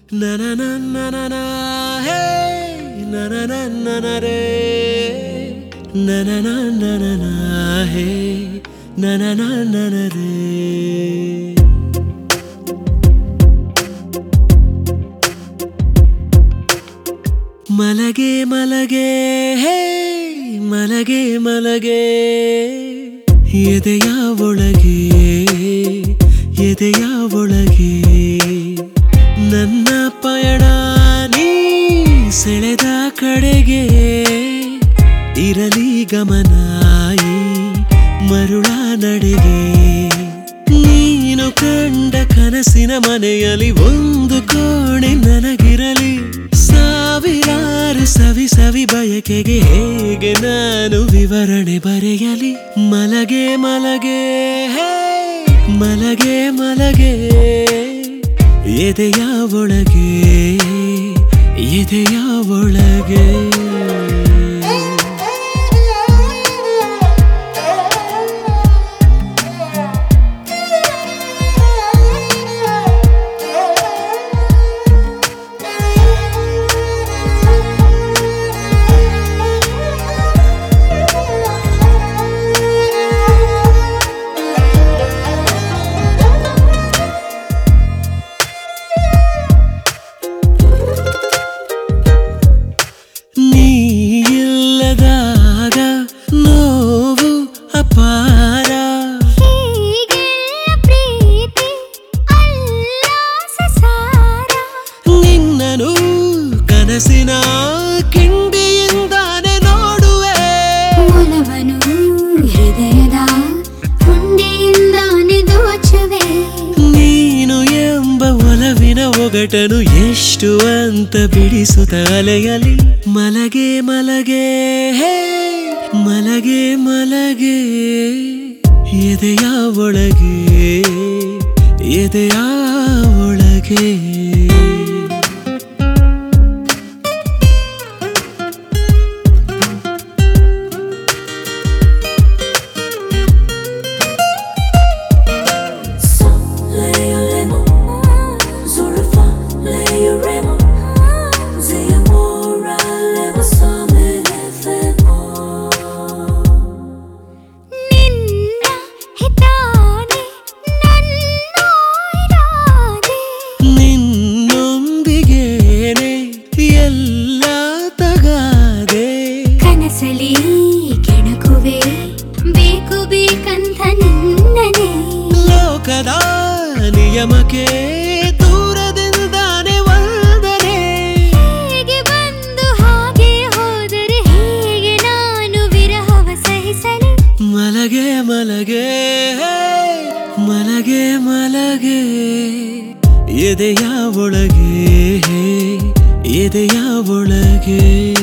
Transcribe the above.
na na na na na na hey na na na na na re na na na na na na hey na na na na na re ಮಲಗೆ ಮಲಗೆ ಹೇ ಮಲಗೆ ಮಲಗೆ ಎದೆಯ ಒಳಗೆ ಎದೆಯ ಒಳಗೆ ನನ್ನ ಪಯಣ ನೀ ಸೆಳೆದ ಕಡೆಗೆ ಇರಲಿ ಗಮನ ಈ ಮರುಳ ನಡೆಗೆ ನೀನು ಕಂಡ ಕನಸಿನ ಮನೆಯಲ್ಲಿ ಒಂದು ಕೋಣೆ ನನಗಿರಲಿ ಸಾವಿರಾರು ಸವಿ ಸವಿ ಬಯಕೆಗೆ ಹೇಗೆ ನಾನು ವಿವರಣೆ ಬರೆಯಲಿ ಮಲಗೆ ಮಲಗೆ ಹೇ ಮಲಗೆ ಮಲಗೆ ಎದೆಯ ಒಳಗೆ ಎದೆಯ ಒಳಗೆ ಕನಸಿನ ಕಿಂಡಿಯಿಂದಾನೆ ನೋಡುವೆ ಒಲವನು ಹೃದಯದ ಹುಂಡಿಯಿಂದಾನೆ ದೋಚುವೆ ನೀನು ಎಂಬ ಒಲವಿನ ಒಗಟನು ಎಷ್ಟು ಅಂತ ಬಿಡಿಸುತ್ತ ಅಲೆಯಲಿ ಮಲಗೆ ಮಲಗೆ ಹೇ ಮಲಗೆ ಮಲಗೆ ಎದೆಯ ಒಳಗೆ ಎದೆಯ ಒಳಗೆ ಕೆಣಕುವೆ ಬೇಕು ಬೇಕಂತ ನಿನ್ನನೆ ಲೋಕದ ನಿಯಮಕ್ಕೆ ದೂರದಿಂದಾನೆ ವಂದನೆ ಹೇಗೆ ಬಂದು ಹಾಗೆ ಹೋದರೆ ಹೇಗೆ ನಾನು ವಿರಹವ ಸಹಿಸಲಿ ಮಲಗೆ ಮಲಗೆ ಮಲಗೆ ಮಲಗೆ ಎದೆಯ ಒಳಗೆ ಎದೆಯ ಒಳಗೆ